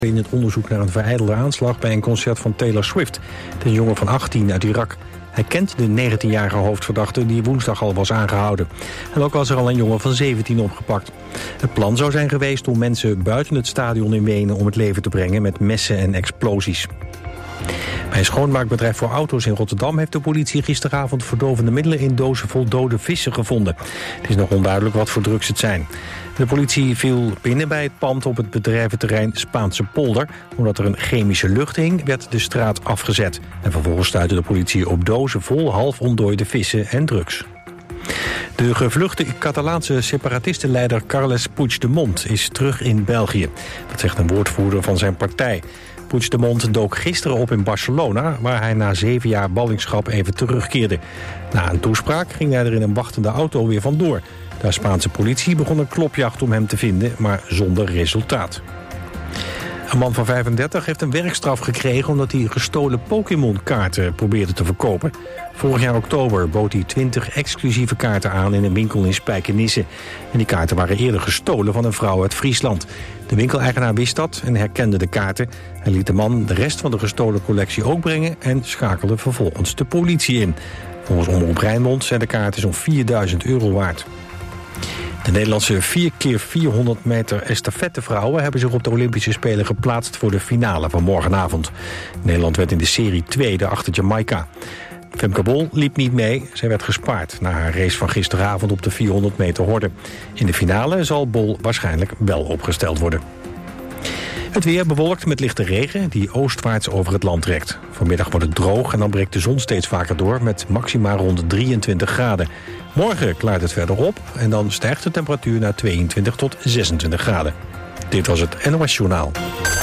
in het onderzoek naar een verijdelde aanslag bij een concert van Taylor Swift. Het is een jongen van 18 uit Irak. Hij kent de 19-jarige hoofdverdachte die woensdag al was aangehouden. En ook was er al een jongen van 17 opgepakt. Het plan zou zijn geweest om mensen buiten het stadion in Wenen om het leven te brengen met messen en explosies. Bij een schoonmaakbedrijf voor auto's in Rotterdam heeft de politie gisteravond verdovende middelen in dozen vol dode vissen gevonden. Het is nog onduidelijk wat voor drugs het zijn. De politie viel binnen bij het pand op het bedrijventerrein Spaanse Polder. Omdat er een chemische lucht hing, werd de straat afgezet. En vervolgens stuitte de politie op dozen vol half ontdooide vissen en drugs. De gevluchte Catalaanse separatistenleider Carles Puigdemont is terug in België. Dat zegt een woordvoerder van zijn partij. Puigdemont dook gisteren op in Barcelona, waar hij na 7 jaar ballingschap even terugkeerde. Na een toespraak ging hij er in een wachtende auto weer vandoor. De Spaanse politie begon een klopjacht om hem te vinden, maar zonder resultaat. Een man van 35 heeft een werkstraf gekregen omdat hij gestolen Pokémon-kaarten probeerde te verkopen. Vorig jaar oktober bood hij 20 exclusieve kaarten aan in een winkel in Spijkenisse. En die kaarten waren eerder gestolen van een vrouw uit Friesland. De winkeleigenaar wist dat en herkende de kaarten. Hij liet de man de rest van de gestolen collectie ook brengen en schakelde vervolgens de politie in. Volgens Omroep Rijnmond zijn de kaarten zo'n €4.000 waard. De Nederlandse 4x400 meter estafettevrouwen hebben zich op de Olympische Spelen geplaatst voor de finale van morgenavond. Nederland werd in de serie tweede achter Jamaica. Femke Bol liep niet mee, zij werd gespaard na haar race van gisteravond op de 400 meter horde. In de finale zal Bol waarschijnlijk wel opgesteld worden. Het weer bewolkt met lichte regen die oostwaarts over het land trekt. Vanmiddag wordt het droog en dan breekt de zon steeds vaker door met maxima rond 23 graden. Morgen klaart het verder op en dan stijgt de temperatuur naar 22 tot 26 graden. Dit was het NOS Journaal.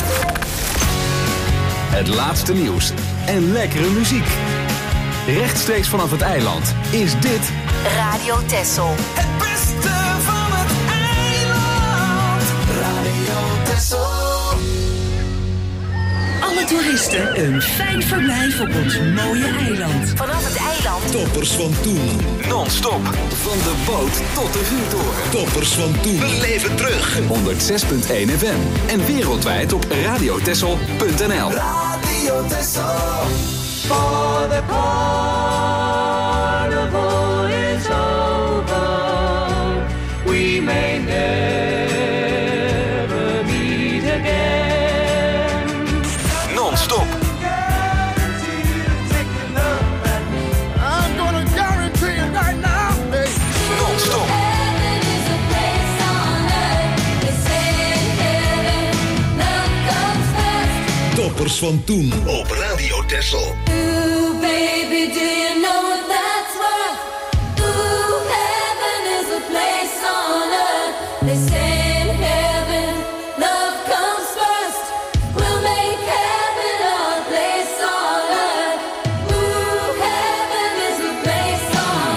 Het laatste nieuws en lekkere muziek. Rechtstreeks vanaf het eiland is dit Radio Texel. Het beste van het eiland. Radio Texel. Alle toeristen een fijn verblijf op ons mooie eiland. Vanaf het eiland. Toppers van toen. non-stop van de boot tot de vuurtoren. Toppers van toen. We leven terug. 106.1 FM en wereldwijd op radiotessel.nl. Radio Texel. For the carnival is over. We may never meet again. Non-stop. I'm gonna guarantee it right now, baby. Non-stop. Toppers van toen op Radio Texel. Ooh, baby, do you know what that's worth? Ooh, heaven is a place on earth. They say in heaven, love comes first. We'll make heaven our place on earth. Ooh, heaven is a place on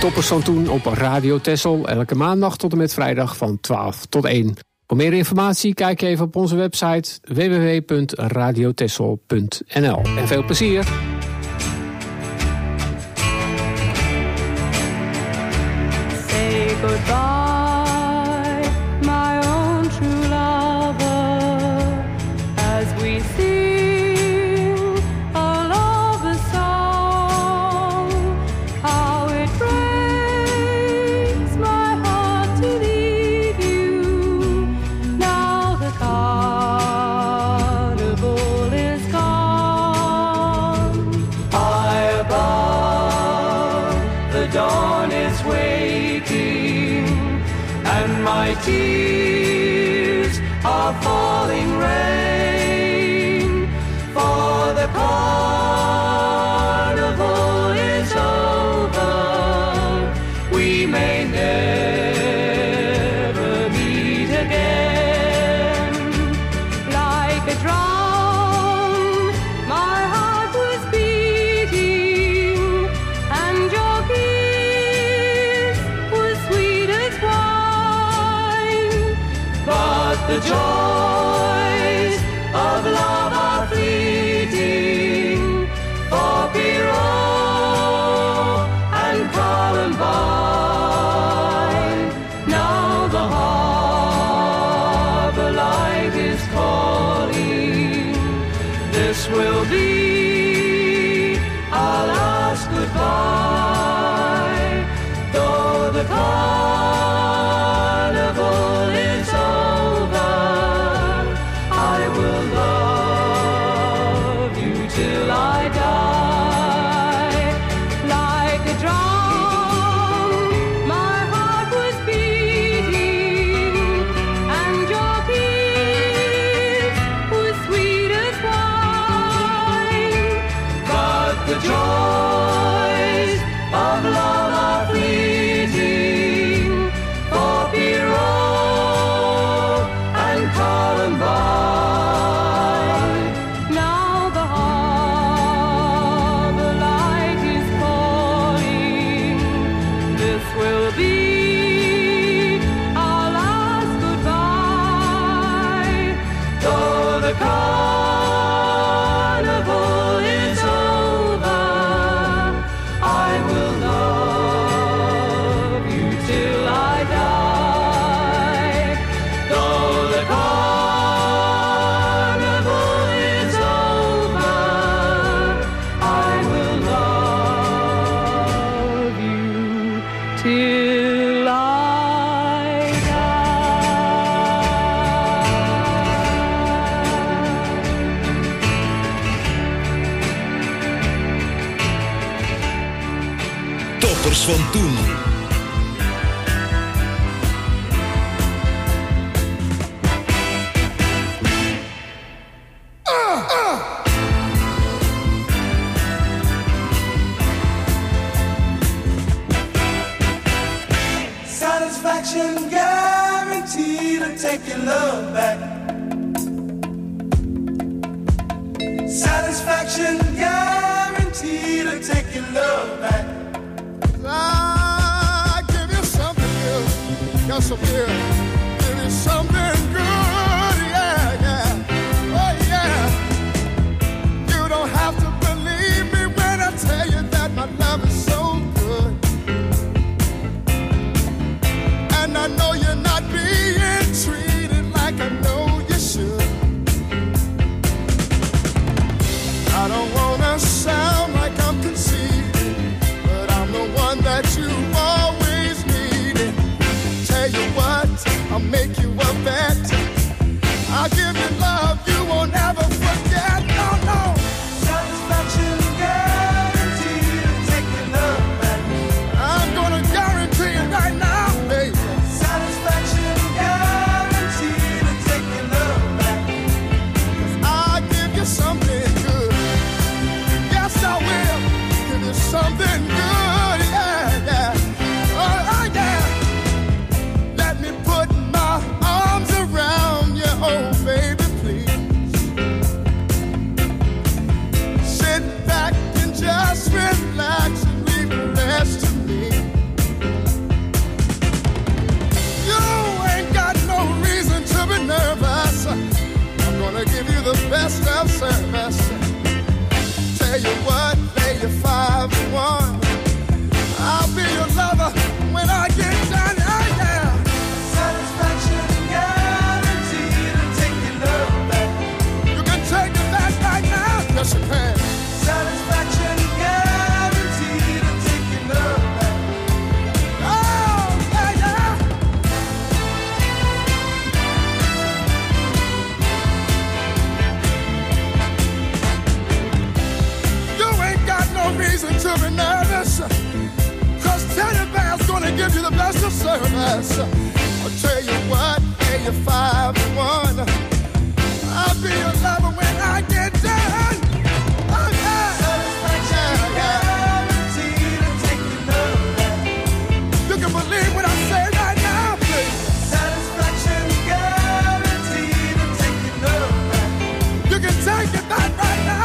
Toppers van toen op Radio Texel. Elke maandag tot en met vrijdag van 12 tot 1. Voor meer informatie kijk even op onze website www.radiotexel.nl. En veel plezier! Say goodbye, my own true lover, as we sing a lover's song. How it breaks my heart to leave you. Now the carnival is gone. High above, the dawn is waking, and my tears are falling rain. For the carnival is over, we may never meet again. Like a drum, my heart was beating, and your kiss was sweet as wine. But the joys of love are fleeting, for Pierrot and Columbine. Now the harbor light is calling. This will be our last goodbye. Though the carnival is over, I will love you till I die. Like a drum, my heart was beating, and your kiss was sweet as wine. But the joys of love are fleeting, for Pierrot and Columbine. Now the harbor light is calling. This will be our last goodbye. Though the carnival is over, I will love you till I die. Though the carnival is over, I will love you till I Toppers van toen. Satisfaction guaranteed to take your love back. Satisfaction guaranteed to take your love back. I give you something good, got some good. Give you something good, yeah, yeah, oh yeah. You don't have to believe me when I tell you that my love is so good. And I know you're not being treated like I know you should. I don't wanna sound like I'm conceited, but I'm the one that you always needed. Tell you what, I'll make you a bet. I'll give you love you won't ever forget. No, no. Satisfaction guaranteed to take your love back. I'm gonna guarantee it right now, baby. us. I'll tell you what, hey, you're 5 to 1. I'll be your lover when I get done. Oh, yeah. Satisfaction guaranteed to take your love back. You can believe what I say right now, please. Satisfaction guaranteed to take your love back. You can take it back right now.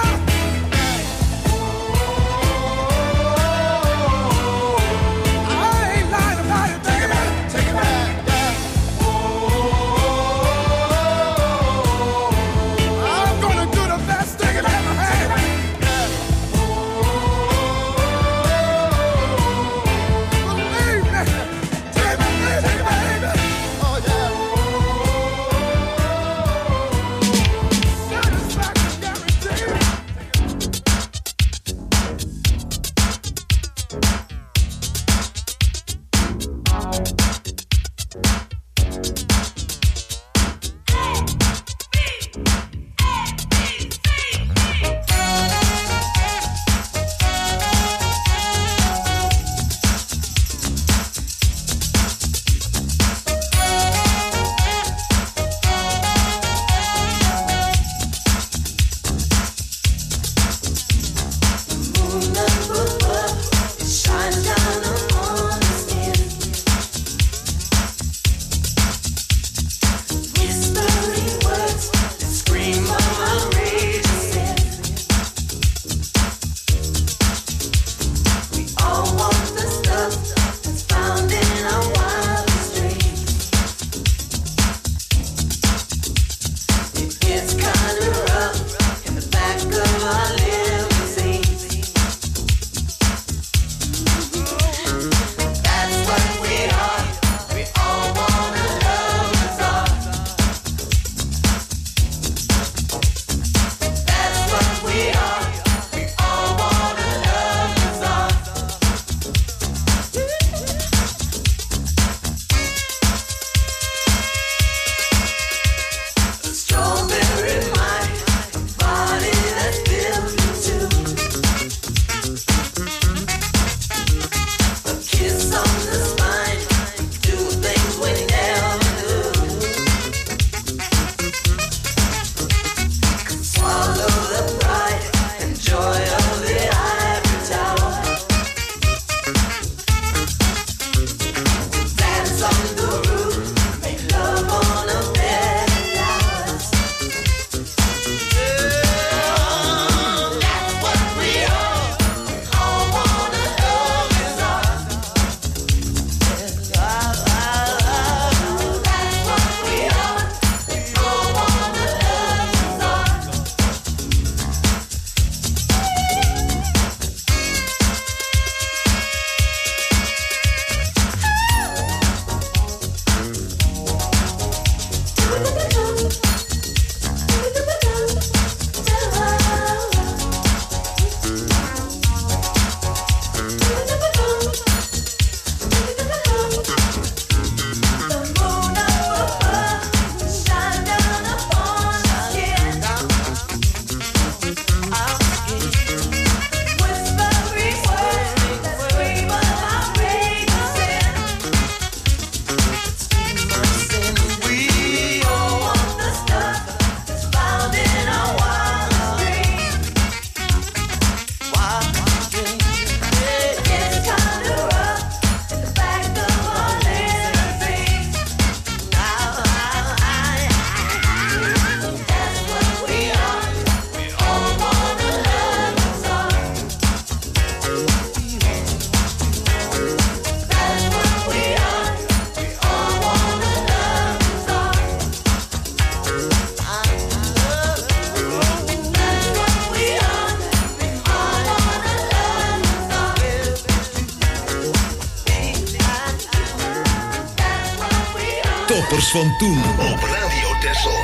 Toppers van toen op Radio Texel.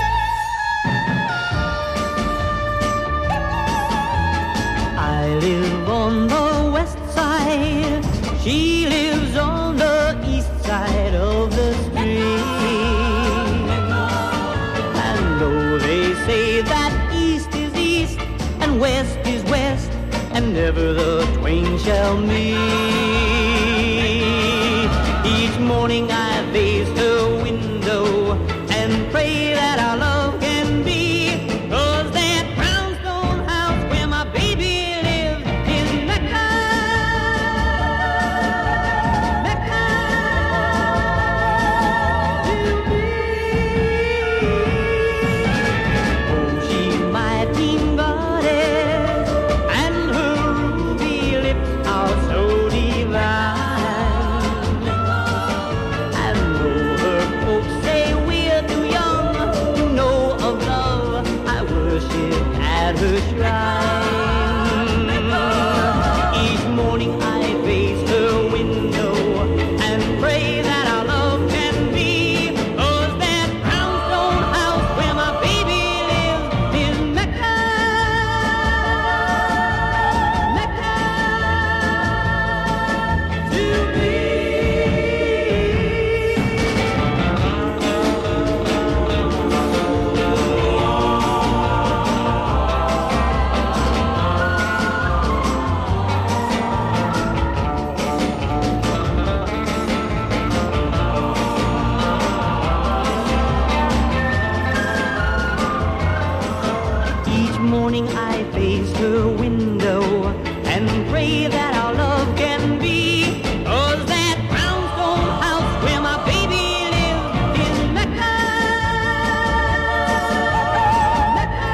I live on the west side, she lives on the east side of the street. And though they say that east is east and west is west, and never the twain shall meet, each morning I face her window and pray that our love can be. 'Cause that brownstone house where my baby lives is Mecca. Mecca to me. Oh, she's my teen goddess, and her ruby lips are so divine. And though her folks say we're too young to know of love, I worship at her shrine. Each morning I face her window and pray that our love can be. 'Cause that brownstone house where my baby lives is Mecca. Mecca to me. Each morning I face her window and pray that our love can be. 'Cause that brownstone house where my baby lives is Mecca. Mecca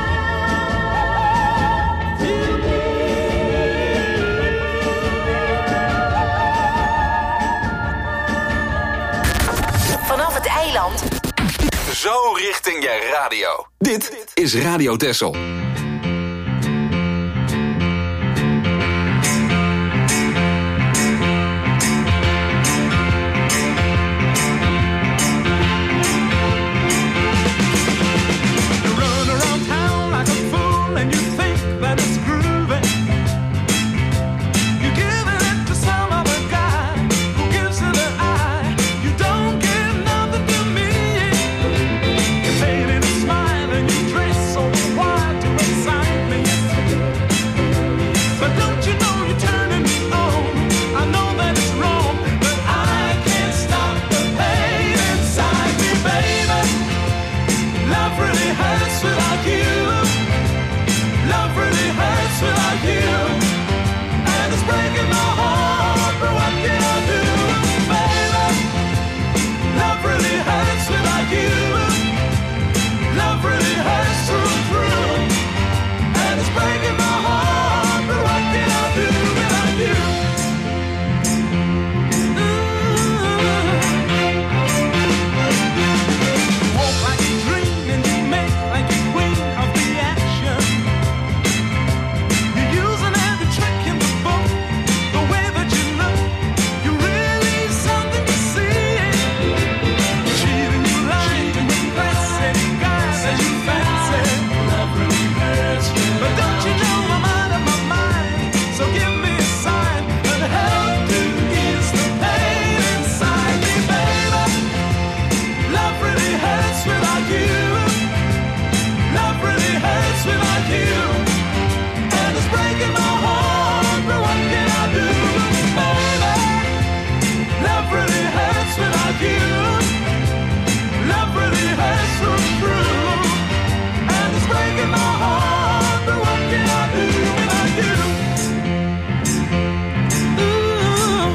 to me. Vanaf het eiland. Zo richting je radio. Dit is Radio Texel. You run around town like a fool and you think that it's groovy. You give it to some other guy who gives it an eye. You don't give nothing to me. You made it a smile and you dress so wild to excite me. But don't you know you're turning me on? I know that it's wrong, but I can't stop the pain inside me, baby. Love really hurts without you. Love really hurts without you. And it's breaking my heart, but what can I do, baby? Love really hurts without you. Love really hurts through and through. And it's breaking my heart, but what can I do without you? Walk like a dream and you make like a queen of the action. You're using every trick in the book. The way that you look, you're really something to see. Cheating, you lying, impressing guys that you fancy. Love really hurts you. But don't you know I'm out of my mind? So give me a sign and help to ease the pain inside me, baby. Love really hurts without you. Love really hurts without you. And it's breaking my heart, but what can I do, baby? Love really hurts without you. Love really hurts through and through. And it's breaking my heart, but what can I do without you? Ooh.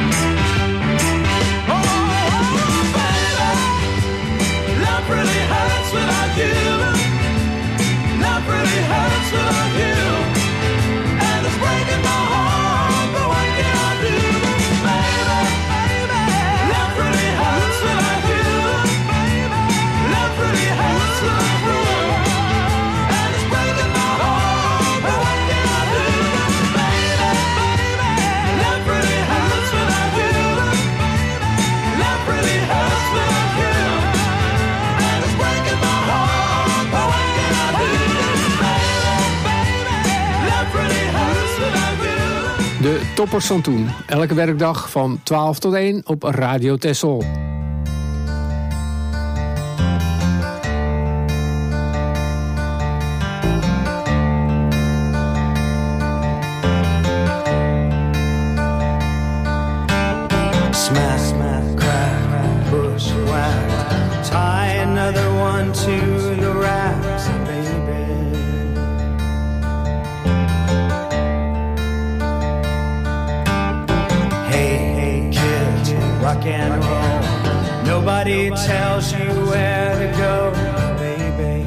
Oh, baby. Love really hurts without you. Love really hurts without you. And it's breaking my heart, but what can I do, baby? Love really hurts without you. Love really hurts without you. And it's breaking my heart, but what can I do, baby? Love really hurts without you. Love really hurts without you. And it's breaking my heart, but what can I do, baby? Love really hurts without you. De toppers van toen. Elke werkdag van 12 tot 1 op Radio Texel. Smack, Nobody tells you where to go, baby.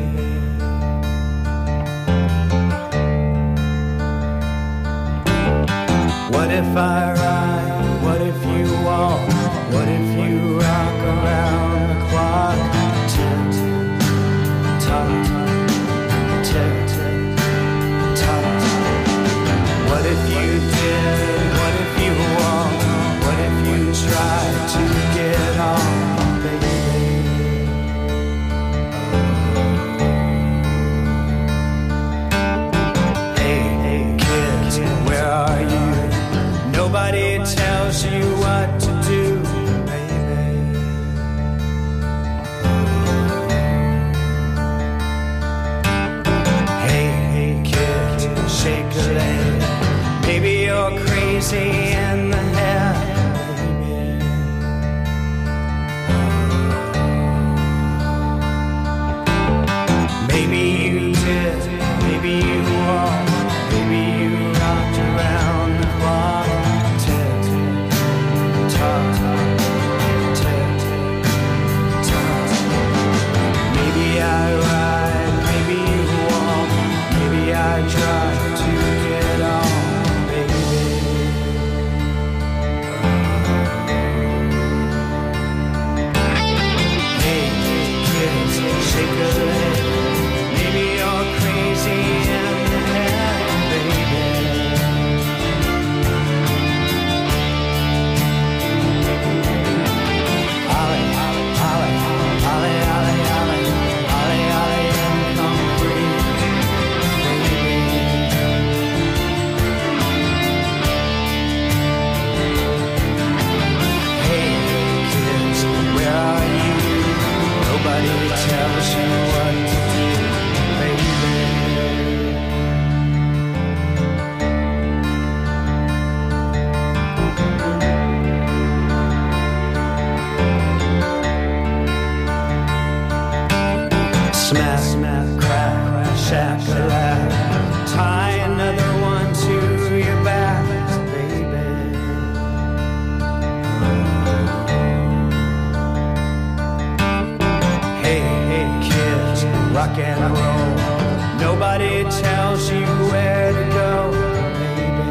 What if I ride? What if you walk? What if you rock around the clock? Tick, tock, tick, tock. What if you did? What if you walk? What if you tried to get on, baby? Hey, kids, where are you? Nobody tells you what to do, baby. Hey, kid, shake a leg. Maybe you're crazy in the head, baby. Maybe you did, maybe you walked, maybe you rocked around the clock. Maybe I ride, maybe you walk, maybe I try to get on, baby. Hey, kids, shake a leg. Maybe you're crazy in the head, baby. Ollie, Ollie, Ollie, Ollie, Ollie, Ollie, Ollie, and come free, baby. Hey, kids, where are you? Nobody tells you what to do, baby. Smack, smack, crack, shack-a-lack. Tie another one to your back, baby. Hey, kids, rock and roll. Nobody tells you where to go, baby.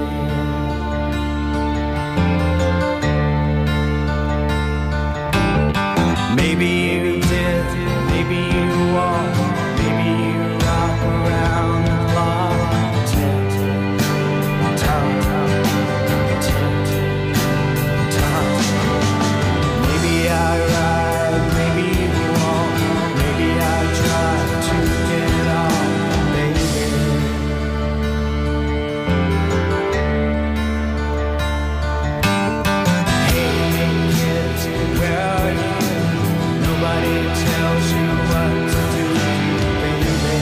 Maybe you did, maybe you walked, maybe you rock around the clock. Tick, tock, tick, tock. Maybe I ride, maybe you walk, maybe I try to get on, baby. Hey, kids, where are you? Nobody tells you what to do, baby.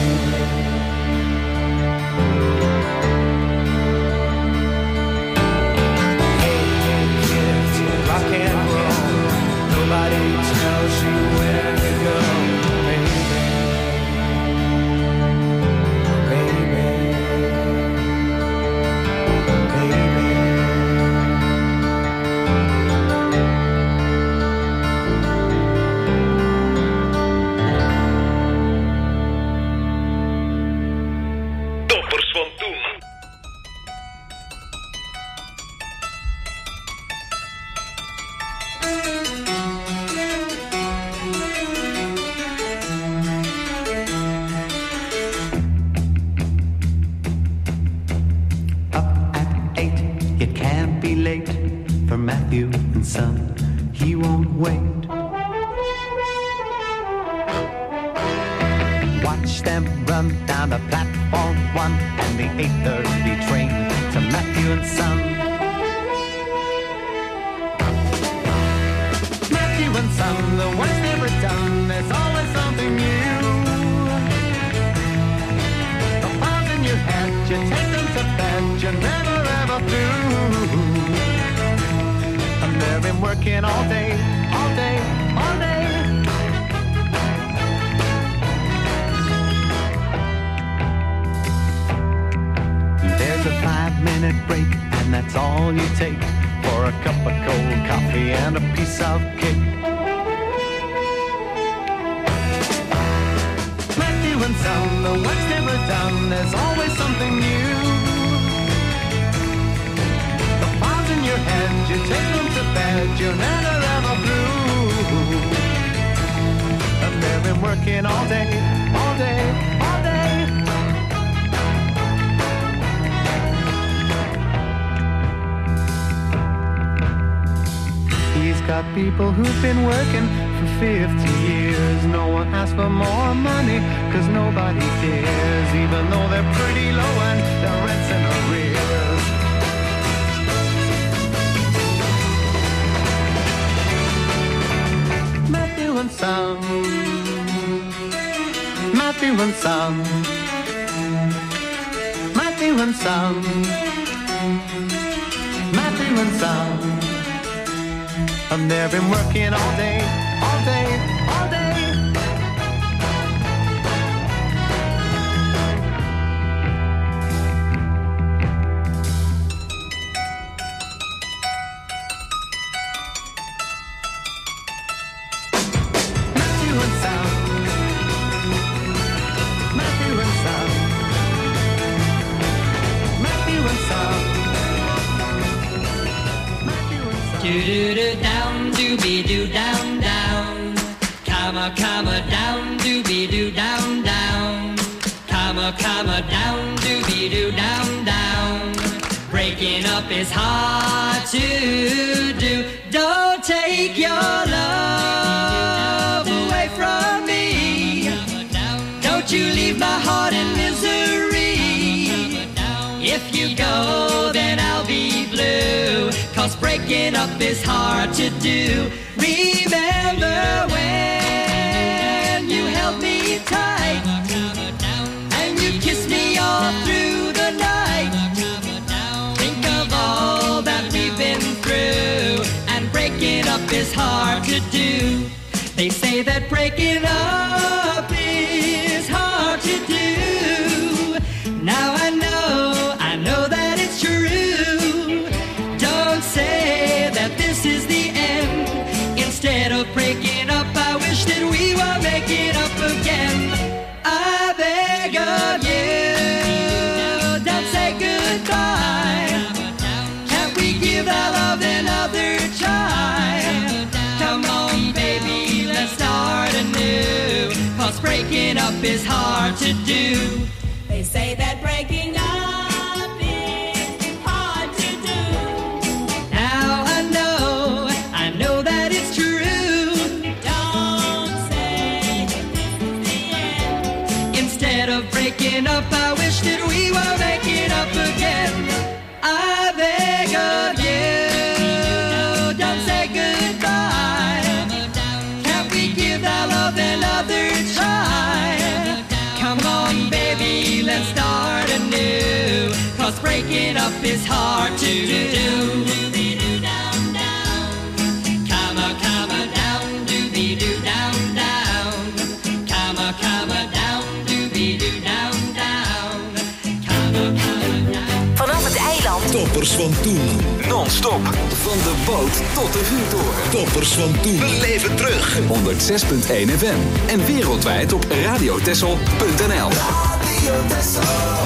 Hey, kids, rock and roll. Nobody tells you where to go, baby. Baby. Baby. Toppers van toen. Up at 8, it can't be late for Matthew and Son. He won't wait. Watch them run down the platform 1 and the 8:30 train to Matthew and Son. Matthew and Son, the work's never done. There's always something new. The files in your head, you take them to bed, you never ever through. And they've been working all day, all day, all day. There's a 5-minute break, and that's all you take for a cup of cold coffee and a piece of cake. done, the work's never done, there's always something new. The files in your head, you take them to bed, you're never ever blue. And they've been working all day, all day, all day. He's got people who've been working for 50 years. No one asks for more money, cause nobody cares, even though they're pretty low and their rent's in arrears. Matthew and Son, Matthew and Son, Matthew and Son, Matthew and Son. And they've been working all day, all day, all day. Matthew and Son, Matthew and Son, Matthew and Son, Matthew and Son. Do-do-do-down, dooby-doo, down, down. Comma, comma, down, dooby-doo, down, down. Comma, comma, down, dooby-doo, down, down. Breaking up is hard to do. Don't take your love away from me. Don't you leave my heart in misery. If you go, then I'll be blue. 'Cause breaking up is hard to do. Remember when you held me tight and you kissed me all through the night. Think of all that we've been through, and breaking up is hard to do. They say that breaking up is hard to do. Now I know that it's true. Don't say that this is the end. Instead of breaking up, I wish that we were making up again. I beg of you, don't say goodbye. Can't we give our love another try? Come on, baby, let's start anew. 'Cause breaking up is hard to do. They say that breaking up is hard to do. Now I know that it's true. Don't say that this is the end. Instead of breaking up, I wish that we were making up again. I beg of you, don't say goodbye. Can't we give our love another try? Come on, baby, let's start anew. 'Cause breaking up is hard to do. Comma, comma, down, dooby-doo, down, down. Comma, comma, down, dooby-doo, down, down. Comma, comma, down. Vanaf het eiland. Toppers van toen. Non-stop. Van de boot tot de vuurtoren. Toppers van toen. Beleef het terug. 106.1 FM. En wereldwijd op radiotessel.nl. Radio Texel.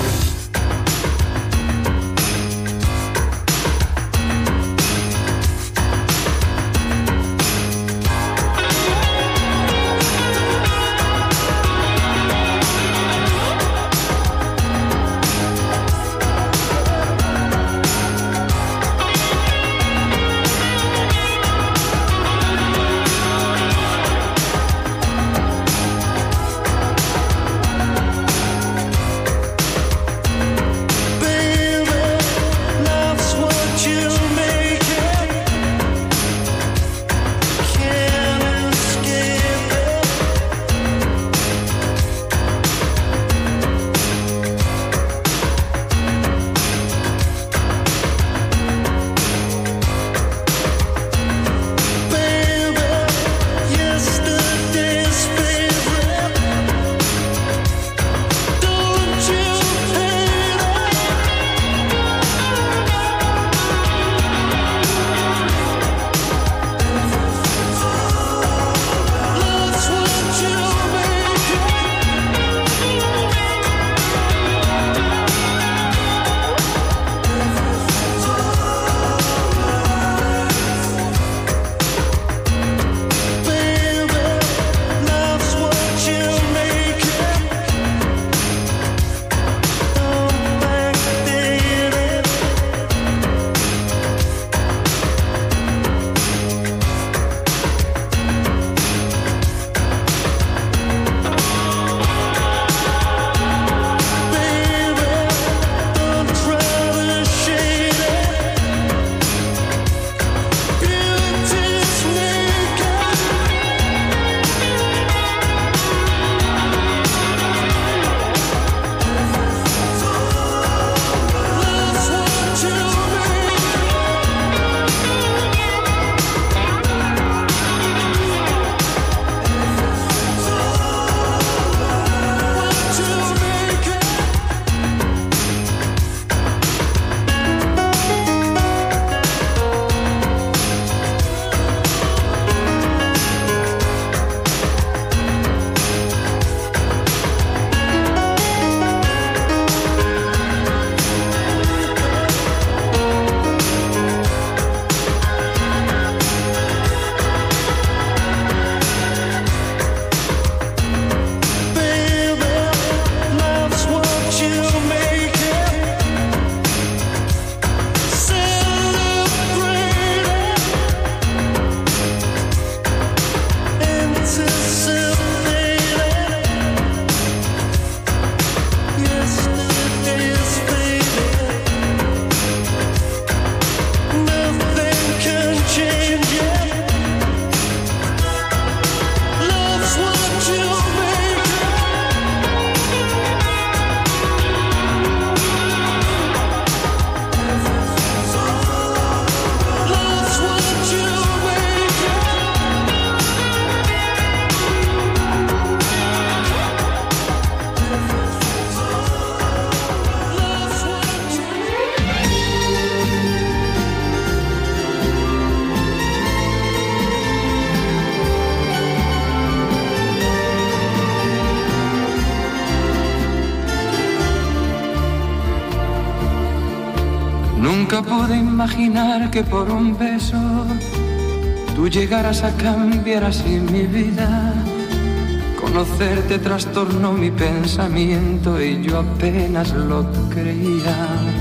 Nunca pude imaginar que por un beso tú llegaras a cambiar así mi vida. Conocerte trastornó mi pensamiento y yo apenas lo creía.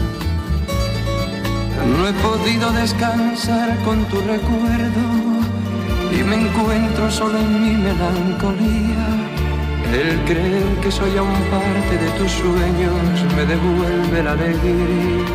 No he podido descansar con tu recuerdo y me encuentro solo en mi melancolía. El creer que soy aún parte de tus sueños me devuelve la alegría.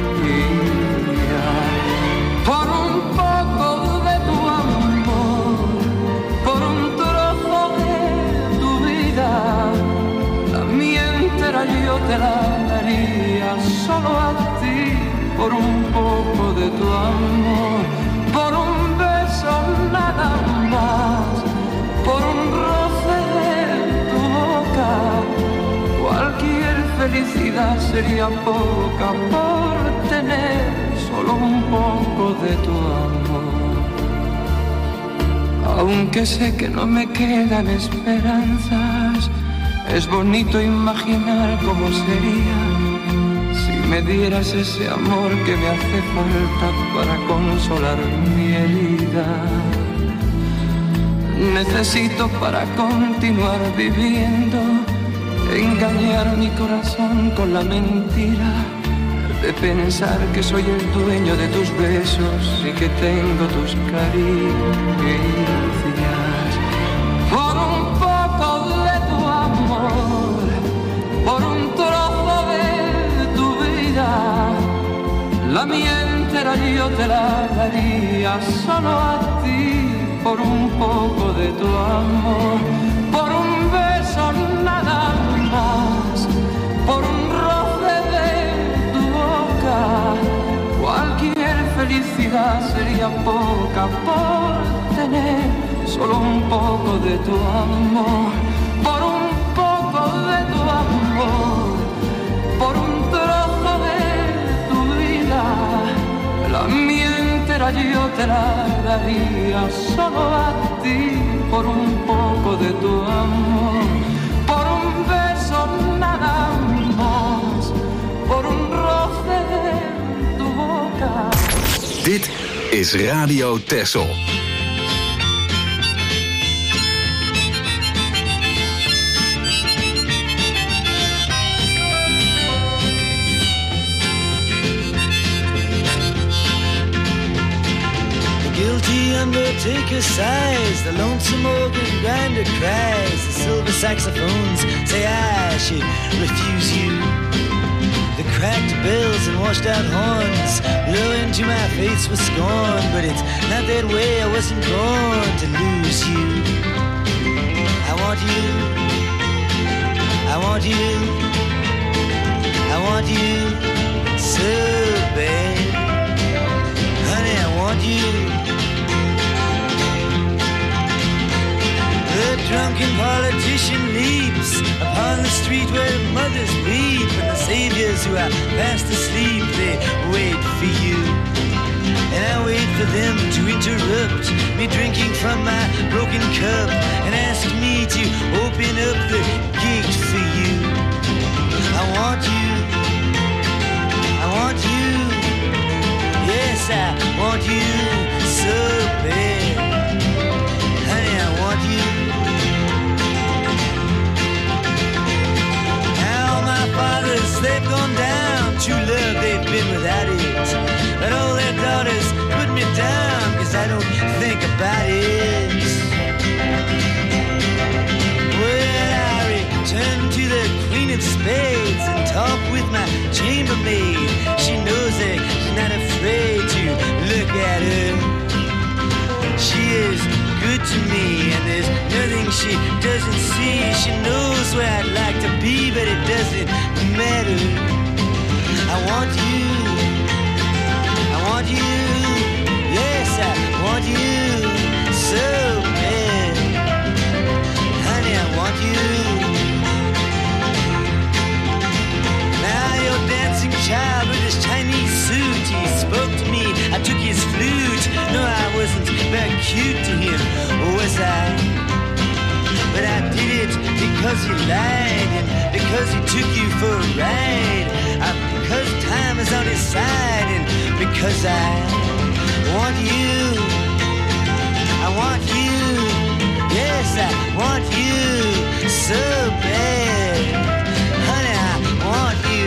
Por un poco de tu amor, por un trozo de tu vida, la mía entera yo te la daría solo a ti. Por un poco de tu amor, por un beso nada más, por un roce de tu boca, cualquier felicidad sería poca por tener solo un poco de tu amor. Aunque sé que no me quedan esperanzas, es bonito imaginar cómo sería si me dieras ese amor que me hace falta para consolar mi herida. Necesito para continuar viviendo engañar mi corazón con la mentira de pensar que soy el dueño de tus besos y que tengo tus caricias. Por un poco de tu amor, por un trozo de tu vida, la mía entera yo te la daría solo a ti. Por un poco de tu amor, por un beso nada más, por un roce de tu boca, cualquier felicidad sería poca por tener solo un poco de tu amor. Por un poco de tu amor, por un trozo de tu vida, la mía entera yo te la daría solo a ti. Por un poco de tu amor, por un beso nada más, por un roce de tu boca. Dit is Radio Texel. Guilty undertaker sighs, the lonesome organ grinder cries, the silver saxophones say I should refuse you. The cracked bells and washed out horns blow into my face with scorn, but it's not that way, I wasn't born to lose you. I want you, I want you, I want you so bad. Honey, I want you. The drunken politician leaps upon the street where mothers weep, and the saviors who are fast asleep, they wait for you. And I wait for them to interrupt me drinking from my broken cup and ask me to open up the gate for you. I want you, I want you, yes I want you so bad. Honey, I want you. Fathers, they've gone down, true love, they've been without it. But all their daughters put me down, cause I don't think about it. she doesn't see. She knows where I'd like to be, but it doesn't matter. I want you, I want you, yes, I want you so bad. Honey, I want you. Now your dancing child with his Chinese suit, he spoke to me, I took his flute. No, I wasn't very cute to him, was I? But I did it because he lied, and because he took you for a ride, because time is on his side, and because I want you, I want you, yes, I want you so bad. Honey, I want you.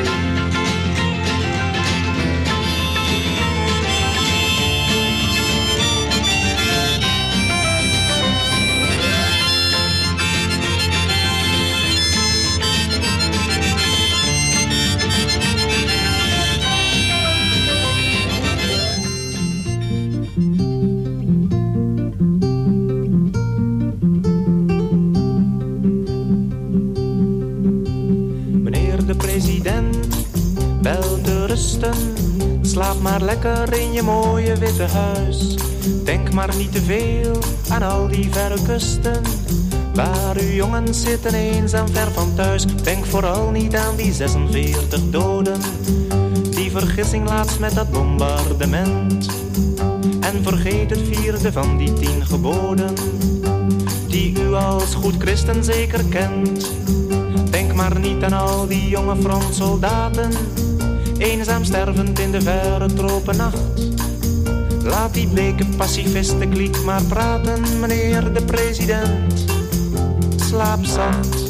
Slaap maar lekker in je mooie witte huis. Denk maar niet te veel aan al die verre kusten, waar uw jongens zitten eenzaam ver van thuis. Denk vooral niet aan die 46 doden, die vergissing laatst met dat bombardement. En vergeet het 4e van die 10 geboden, die u als goed christen zeker kent. Denk maar niet aan al die jonge frontsoldaten, eenzaam stervend in de verre tropennacht. Laat die bleke pacifistenkliek maar praten, meneer de president. Slaap zacht.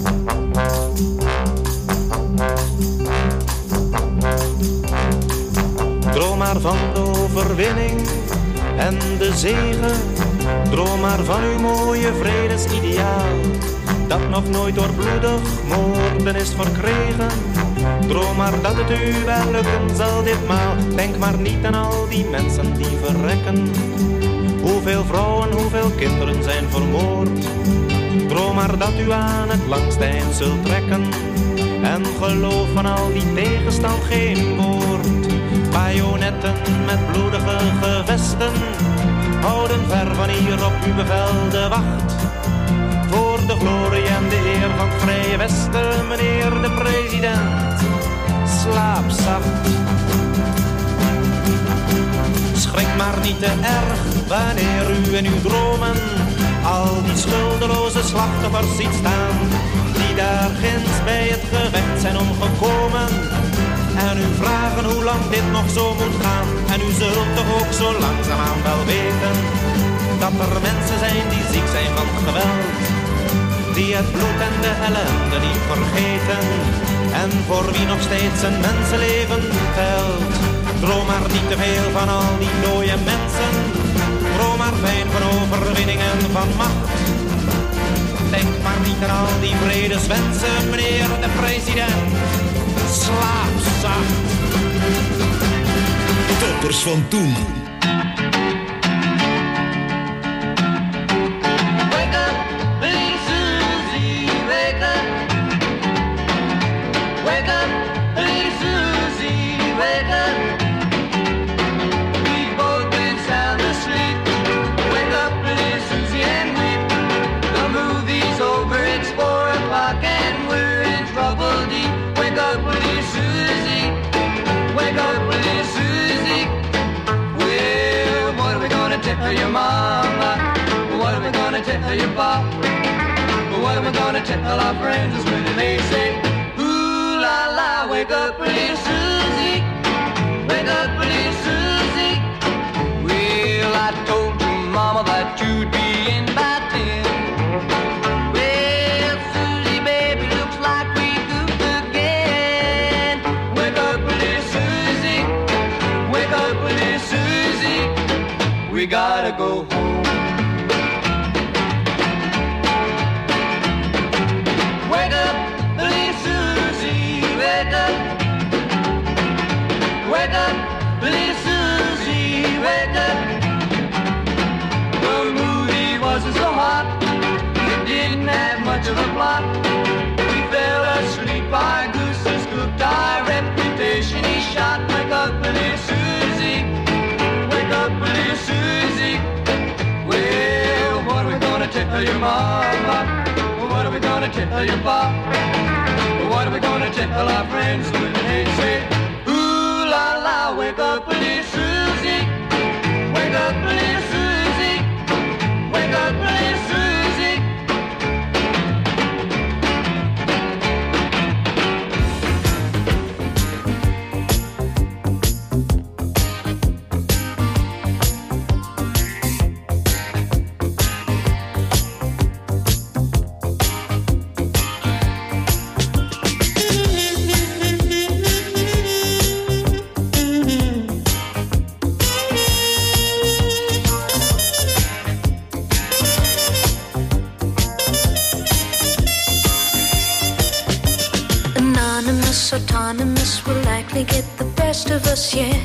Droom maar van de overwinning en de zegen. Droom maar van uw mooie vredesideaal, dat nog nooit door bloedig moorden is verkregen. Droom maar dat het u wel lukken zal ditmaal. Denk maar niet aan al die mensen die verrekken. Hoeveel vrouwen, hoeveel kinderen zijn vermoord. Droom maar dat u aan het langste eind zult trekken. En geloof van al die tegenstand geen woord. Bajonetten met bloedige gevesten houden ver van hier op uw bevel de wacht. Voor de glorie en de eer van het Vrije Westen, meneer de president. Slaap zacht. Schrik maar niet te erg wanneer u in uw dromen al die schuldeloze slachtoffers ziet staan, die daar ginds bij het gevecht zijn omgekomen. En u vragen hoe lang dit nog zo moet gaan. En u zult toch ook zo langzaamaan wel weten dat er mensen zijn die ziek zijn van geweld, die het bloed en de ellende niet vergeten, en voor wie nog steeds een mensenleven telt. Droom maar niet te veel van al die dode mensen, droom maar fijn van overwinning en van macht. Denk maar niet aan al die vredeswensen, meneer de president. Slaap zacht. Toppers van toen. Your mama, what are we gonna tell your pop? What are we gonna tell our friends when they say, ooh la la, wake up little Susie, wake up little Susie. Well, I told your mama that you'd be in by 10. Well, Susie, baby, looks like we goofed again. Wake up little Susie, wake up little Susie. We gotta go home. Wake up, little Susie, wake up. Wake up, little Susie, wake up. The movie wasn't so hot, it didn't much of a plot. We fell asleep, our goose is cooked, our reputation he shot. Wake up, little Susie, wake up, little Susie. Well, what are we gonna tell your mama? What are we gonna tell your pop? What are we gonna tell our friends when they say, ooh la la, wake up, little Susie, wake up, little Susie, wake up, little Susie. Autonomous will likely get the best of us yet.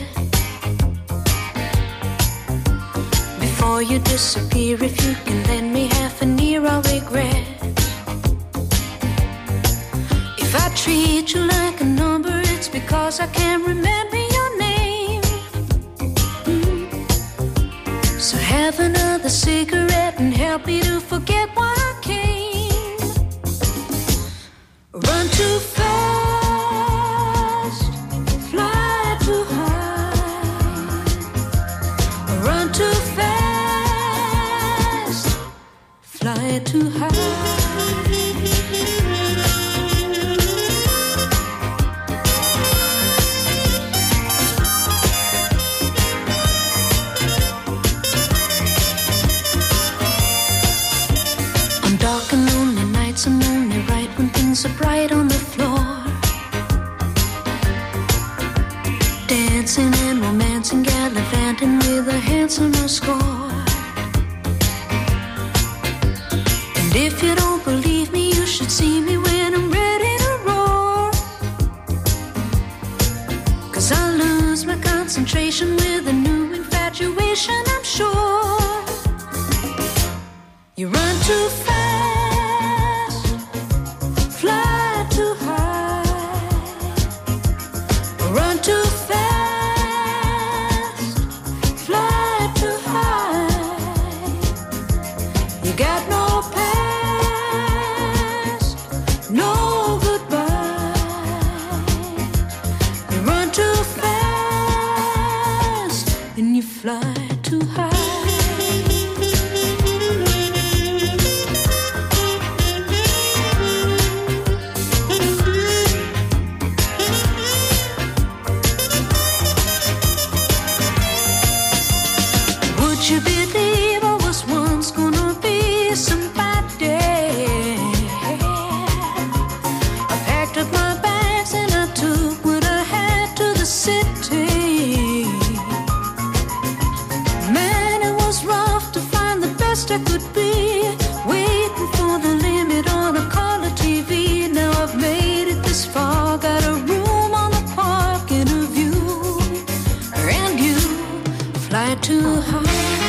Before you disappear, if you can lend me half an ear, I'll regret. If I treat you like a number, it's because I can't remember your name. So have another cigarette and help me to forget why I came. Run too fast, too fast, fly too high. On dark and lonely nights, I'm only right when things are bright on the floor. Dancing and romancing, gallivanting with a handsomer score. And if you don't believe me, you should see me when I'm ready to roar. 'Cause I lose my concentration with a new infatuation, I'm sure. You run too fast, fly too high, run too fast, got no past, no goodbye. You run too fast and you fly too high. Would you believe I was once gonna be somebody? I packed up my bags and I took what I had to the city. Man, it was rough to find the best I could be, waiting for the limit on a color TV. Now I've made it this far, got a room on the park and a view, and you fly too high.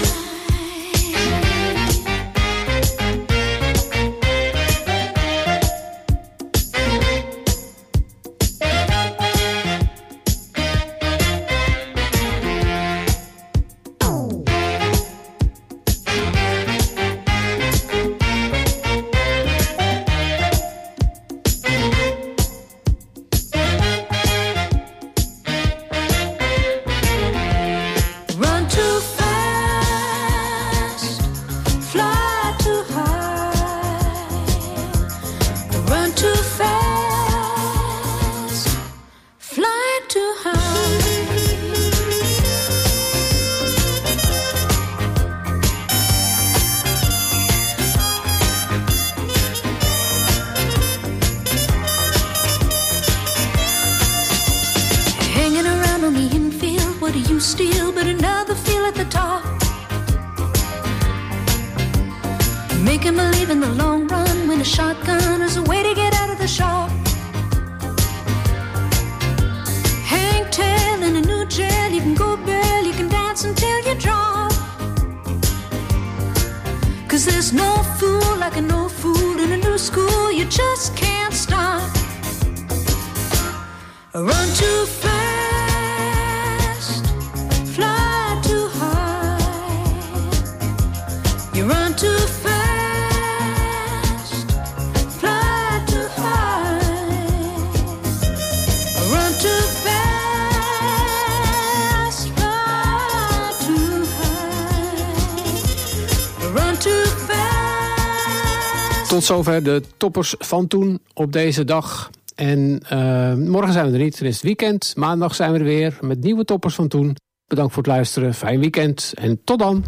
Steal, but another feel at the top. Making believe in the long run when a shotgun is a way to get out of the shop. Hang tail in a new jail, you can go bail, you can dance until you drop. 'Cause there's no fool like a no fool in a new school, you just can't stop. Run too fast, fly too high. You run too fast, fly too high. Run too fast, fly too high. Run too fast. Tot zover de toppers van toen op deze dag. En morgen zijn we er niet, het is het weekend. Maandag zijn we er weer met nieuwe toppers van toen. Bedankt voor het luisteren, fijn weekend en tot dan.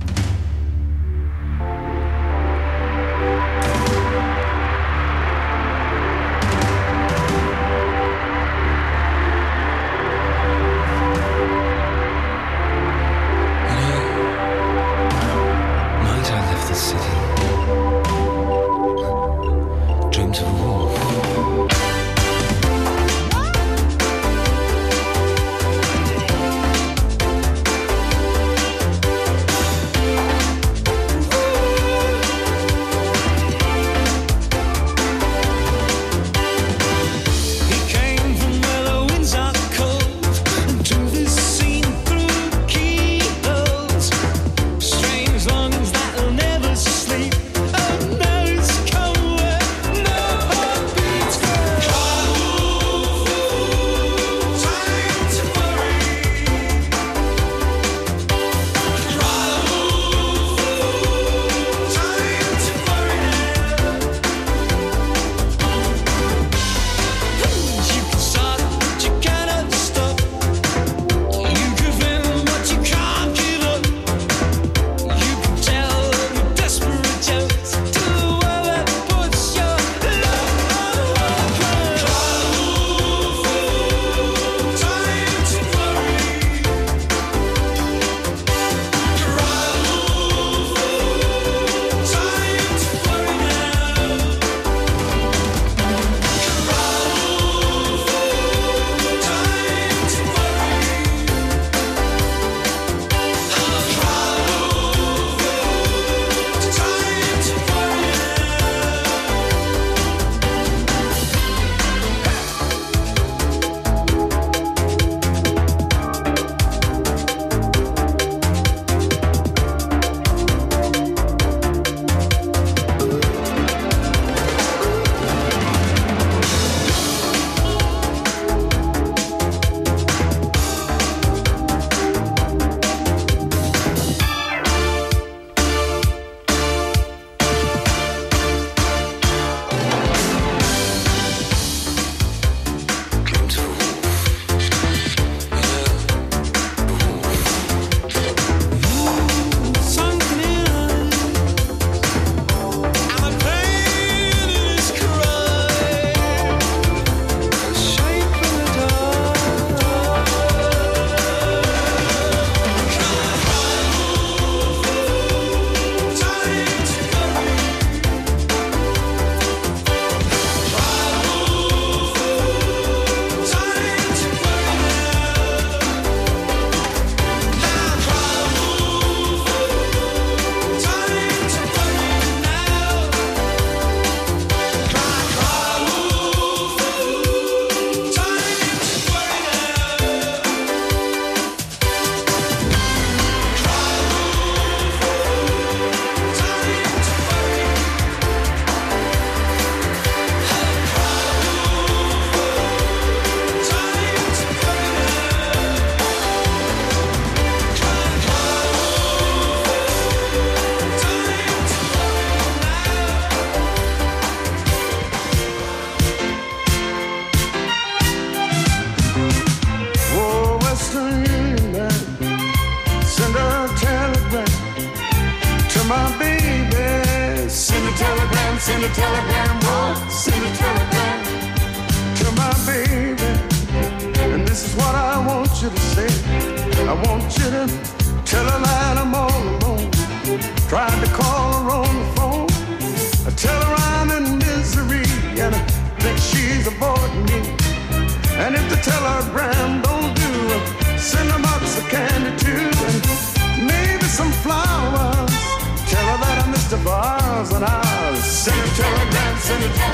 Send a telegram, whoa, send a telegram to my baby. And this is what I want you to say. I want you to tell her that I'm all alone. Tried to call her on the phone. I tell her I'm in misery and I think she's avoiding me. And if the telegram don't do, send a box of candy too. And maybe some flowers. Tell her that I missed the bars and I'll send a telegram, send a telegram.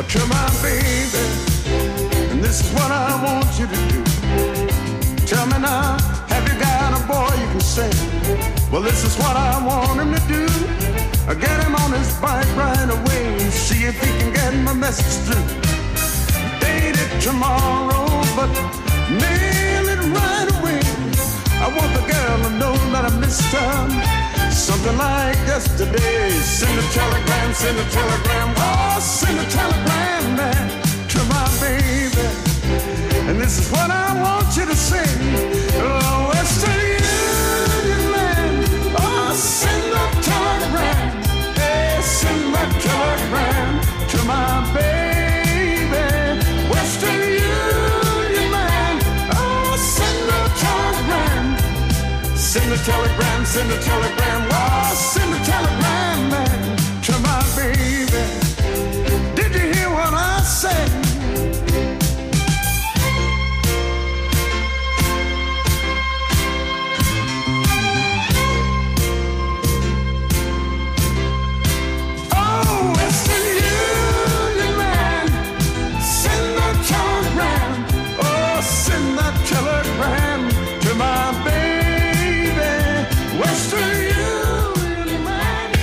to my baby. And this is what I want you to do. Tell me now, have you got a boy you can sing? Well, this is what I want him to do. Get him on his bike right away. See if he can get my message through. Date it tomorrow, but mail it right away. I want the girl to know that I missed her. Something like yesterday. Send a telegram, send a telegram. Oh, send a telegram, man, to my baby. And this is what I want you to sing. Oh, Western Union, man. Oh, send a telegram. Hey, send a telegram to my baby. Western Union, man. Oh, send a telegram. Send a telegram, send a telegram. Oh, send a telegram, man, to my baby. Did you hear what I said? Telegram to my baby, Western Union, man.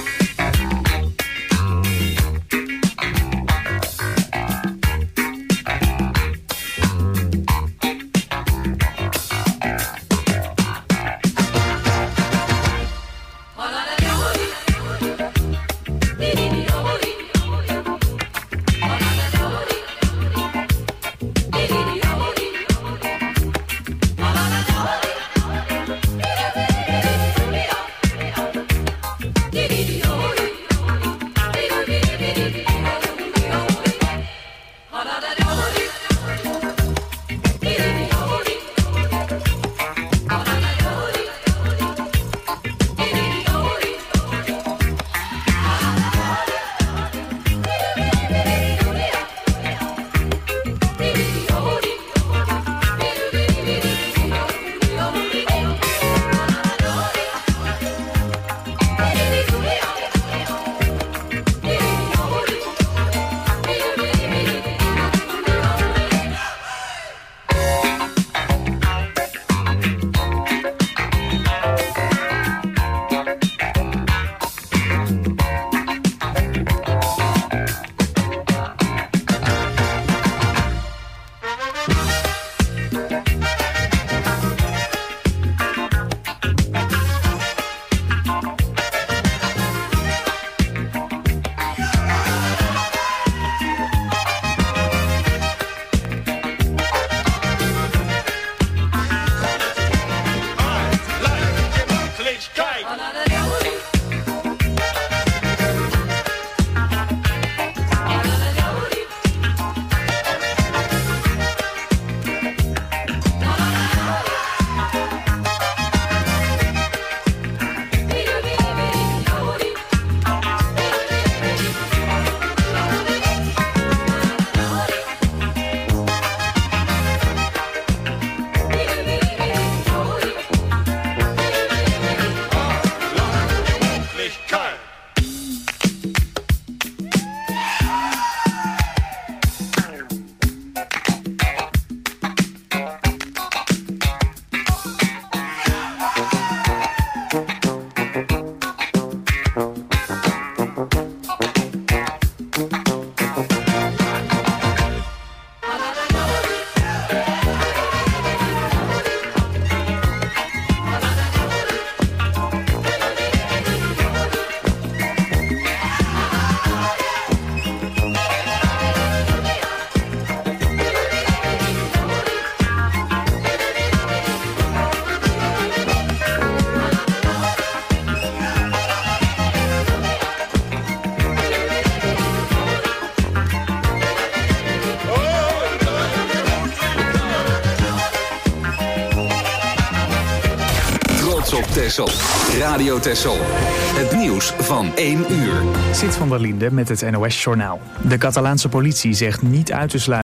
Op Texel. Radio Texel. Het nieuws van 1 uur. Sid van der Linde met het NOS-journaal. De Catalaanse politie zegt niet uit te sluiten